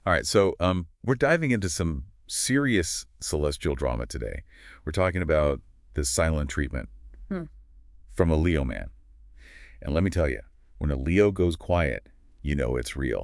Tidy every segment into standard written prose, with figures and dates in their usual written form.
All right, so we're diving into some serious celestial drama today. We're talking about the silent treatment Hmm. from a Leo man. And let me tell you, when a Leo goes quiet, you know it's real.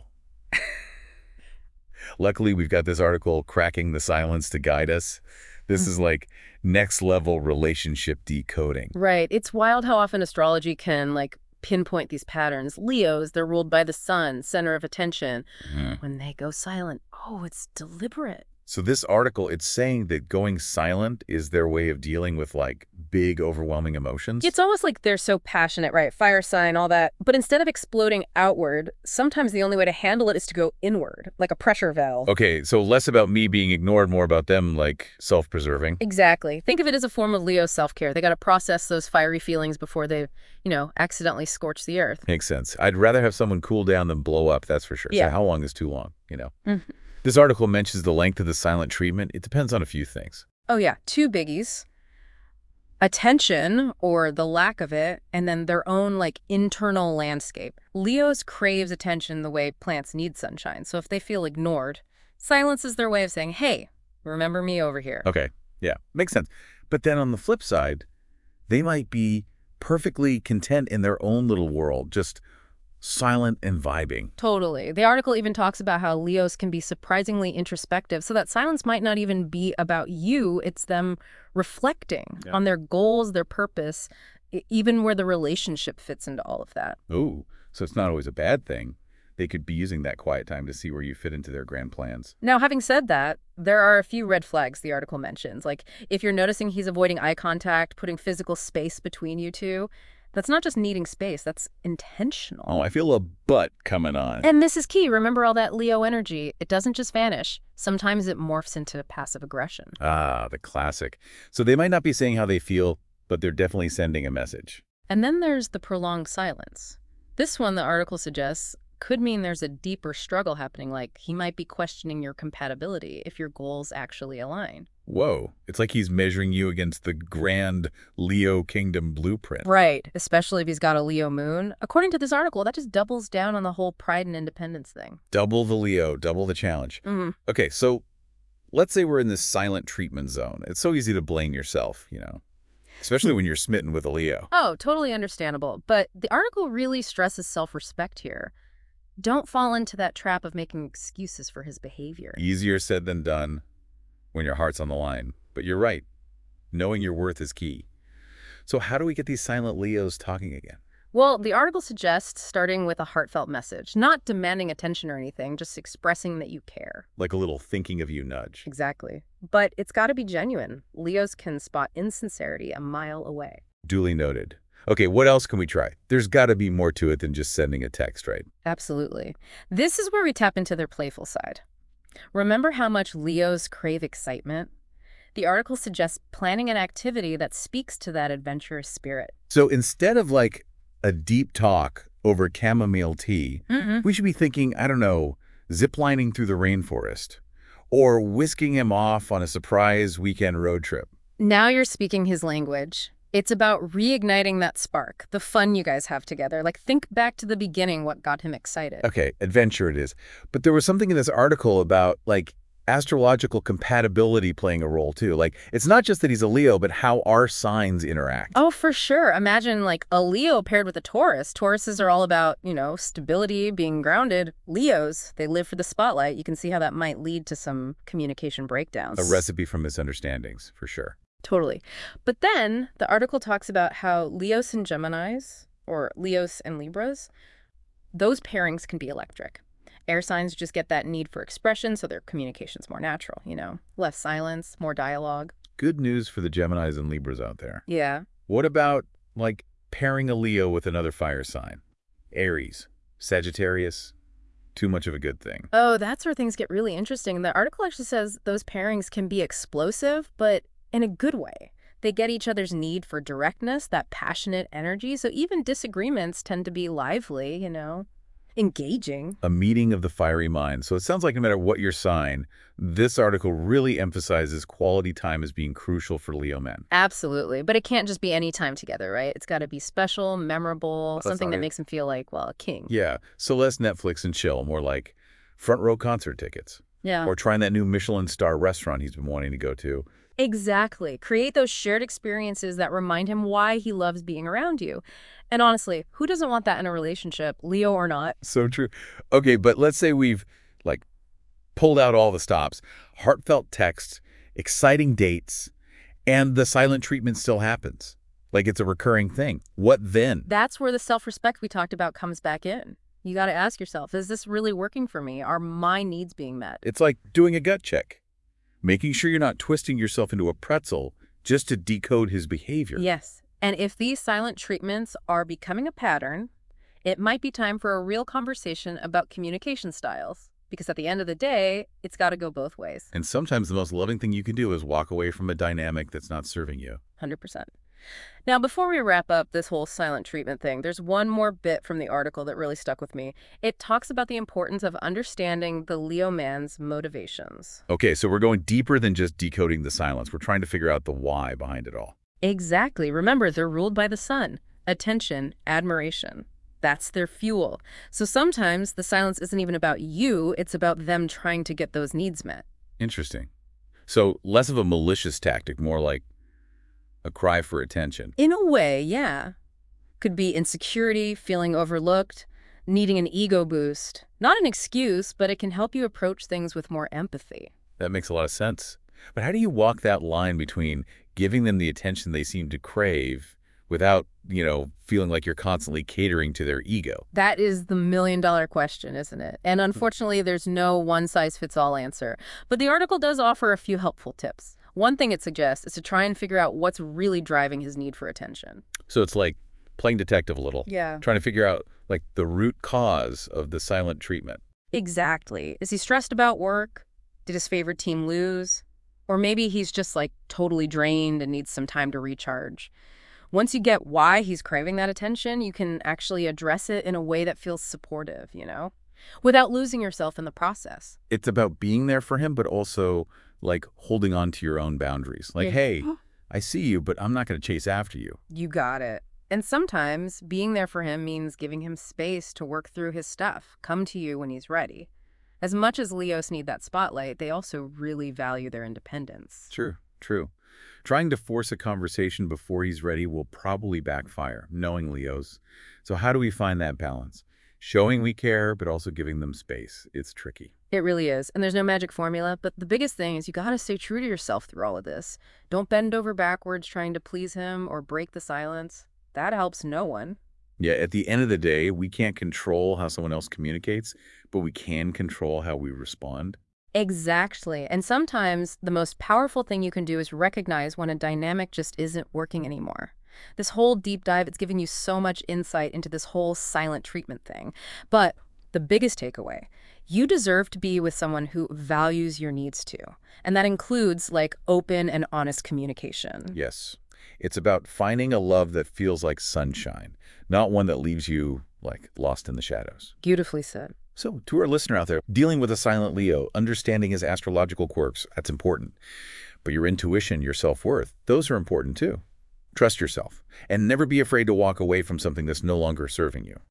Luckily, we've got this article, Cracking the Silence, to guide us. This is Mhm. like next level relationship decoding. Right. It's wild how often astrology can, pinpoint these patterns. Leos, they're ruled by the sun, center of attention. Mhm. When they go silent, oh, it's deliberate. So this article, it's saying that going silent is their way of dealing with like big, overwhelming emotions. It's almost like they're so passionate, right? Fire sign, all that. But instead of exploding outward, sometimes the only way to handle it is to go inward, like a pressure valve. Okay, so less about me being ignored, more about them like self-preserving. Exactly. Think of it as a form of Leo self-care. They got to process those fiery feelings before they, accidentally scorch the earth. Makes sense. I'd rather have someone cool down than blow up, that's for sure. So Yeah. how long is too long, Mhm. This article mentions the length of the silent treatment. It depends on a few things. Oh, yeah. Two biggies. Attention, or the lack of it, and then their own, internal landscape. Leos craves attention the way plants need sunshine. So if they feel ignored, silence is their way of saying, hey, remember me over here. Okay, yeah, makes sense. But then on the flip side, they might be perfectly content in their own little world, just silent and vibing. Totally. The article even talks about how Leos can be surprisingly introspective, so that silence might not even be about you, it's them reflecting Yeah. on their goals, their purpose, even where the relationship fits into all of that. Ooh, so it's not always a bad thing. They could be using that quiet time to see where you fit into their grand plans. Now, having said that, there are a few red flags the article mentions. Like, if you're noticing he's avoiding eye contact, putting physical space between you two, that's not just needing space, that's intentional. Oh, I feel a butt coming on. And this is key. Remember all that Leo energy. It doesn't just vanish. Sometimes it morphs into passive aggression. Ah, the classic. So they might not be saying how they feel, but they're definitely sending a message. And then there's the prolonged silence. This one, the article suggests, could mean there's a deeper struggle happening, like he might be questioning your compatibility if your goals actually align. Whoa, it's like he's measuring you against the grand Leo kingdom blueprint. Right, especially if he's got a Leo moon. According to this article, that just doubles down on the whole pride and independence thing. Double the Leo, double the challenge. Mm. Okay, so let's say we're in this silent treatment zone. It's so easy to blame yourself, especially when you're smitten with a Leo. Oh, totally understandable. But the article really stresses self-respect here. Don't fall into that trap of making excuses for his behavior. Easier said than done when your heart's on the line. But you're right. Knowing your worth is key. So how do we get these silent Leos talking again? Well, the article suggests starting with a heartfelt message, not demanding attention or anything, just expressing that you care. Like a little thinking of you nudge. Exactly. But it's got to be genuine. Leos can spot insincerity a mile away. Duly noted. Okay, what else can we try? There's got to be more to it than just sending a text, right? Absolutely. This is where we tap into their playful side. Remember how much Leos crave excitement? The article suggests planning an activity that speaks to that adventurous spirit. So instead of like a deep talk over chamomile tea, we should be thinking, I don't know, ziplining through the rainforest or whisking him off on a surprise weekend road trip. Now you're speaking his language. It's about reigniting that spark, the fun you guys have together. Like, think back to the beginning, what got him excited. Okay, adventure it is. But there was something in this article about like astrological compatibility playing a role too. Like, it's not just that he's a Leo, but how our signs interact. Oh, for sure. Imagine a Leo paired with a Taurus. Tauruses are all about, stability, being grounded. Leos, they live for the spotlight. You can see how that might lead to some communication breakdowns. A recipe for misunderstandings, for sure. Totally. But then the article talks about how Leos and Geminis, or Leos and Libras, those pairings can be electric. Air signs just get that need for expression, so their communication's more natural, less silence, more dialogue. Good news for the Geminis and Libras out there. Yeah. What about, like, pairing a Leo with another fire sign? Aries, Sagittarius, too much of a good thing. Oh, that's where things get really interesting. The article actually says those pairings can be explosive, but in a good way. They get each other's need for directness, that passionate energy, so even disagreements tend to be lively, engaging. A meeting of the fiery mind. So it sounds like no matter what your sign, this article really emphasizes quality time as being crucial for Leo men. Absolutely. But it can't just be any time together, right? It's got to be special, memorable, That's something not that it. makes him feel like, well, a king. Yeah, so less Netflix and chill, more like front row concert tickets, Yeah. or trying that new Michelin star restaurant he's been wanting to go to. Exactly. Create those shared experiences that remind him why he loves being around you. And honestly, who doesn't want that in a relationship, Leo or not? So true. Okay, but let's say we've like pulled out all the stops, heartfelt texts, exciting dates, and the silent treatment still happens. Like it's a recurring thing. What then? That's where the self-respect we talked about comes back in. You got to ask yourself, is this really working for me? Are my needs being met? It's like doing a gut check, making sure you're not twisting yourself into a pretzel just to decode his behavior. Yes. And if these silent treatments are becoming a pattern, it might be time for a real conversation about communication styles. Because at the end of the day, it's got to go both ways. And sometimes the most loving thing you can do is walk away from a dynamic that's not serving you. 100%. Now, before we wrap up this whole silent treatment thing, there's one more bit from the article that really stuck with me. It talks about the importance of understanding the Leo man's motivations. Okay, so we're going deeper than just decoding the silence. We're trying to figure out the why behind it all. Exactly. Remember, they're ruled by the sun. Attention, admiration. That's their fuel. So sometimes the silence isn't even about you, it's about them trying to get those needs met. Interesting. So less of a malicious tactic, more like a cry for attention. In a way, yeah. Could be insecurity, feeling overlooked, needing an ego boost. Not an excuse, but it can help you approach things with more empathy. That makes a lot of sense. But how do you walk that line between giving them the attention they seem to crave without, feeling like you're constantly catering to their ego? That is the million-dollar question, isn't it? And unfortunately, there's no one-size-fits-all answer. But the article does offer a few helpful tips. One thing it suggests is to try and figure out what's really driving his need for attention. So it's like playing detective a little. Yeah. Trying to figure out, like, the root cause of the silent treatment. Exactly. Is he stressed about work? Did his favorite team lose? Or maybe he's just, totally drained and needs some time to recharge. Once you get why he's craving that attention, you can actually address it in a way that feels supportive, without losing yourself in the process. It's about being there for him, but also, holding on to your own boundaries. Like, Yeah. hey, I see you, but I'm not going to chase after you. You got it. And sometimes being there for him means giving him space to work through his stuff, come to you when he's ready. As much as Leos need that spotlight, they also really value their independence. True. Trying to force a conversation before he's ready will probably backfire, knowing Leos. So how do we find that balance? Showing we care, but also giving them space. It's tricky. It really is. And there's no magic formula, but the biggest thing is you got to stay true to yourself through all of this. Don't bend over backwards trying to please him or break the silence. That helps no one. Yeah, at the end of the day, we can't control how someone else communicates, but we can control how we respond. Exactly. And sometimes the most powerful thing you can do is recognize when a dynamic just isn't working anymore. This whole deep dive, it's given you so much insight into this whole silent treatment thing. But the biggest takeaway, you deserve to be with someone who values your needs too. And that includes open and honest communication. Yes. It's about finding a love that feels like sunshine, not one that leaves you, lost in the shadows. Beautifully said. So, to our listener out there, dealing with a silent Leo, understanding his astrological quirks, that's important. But your intuition, your self-worth, those are important too. Trust yourself, and never be afraid to walk away from something that's no longer serving you.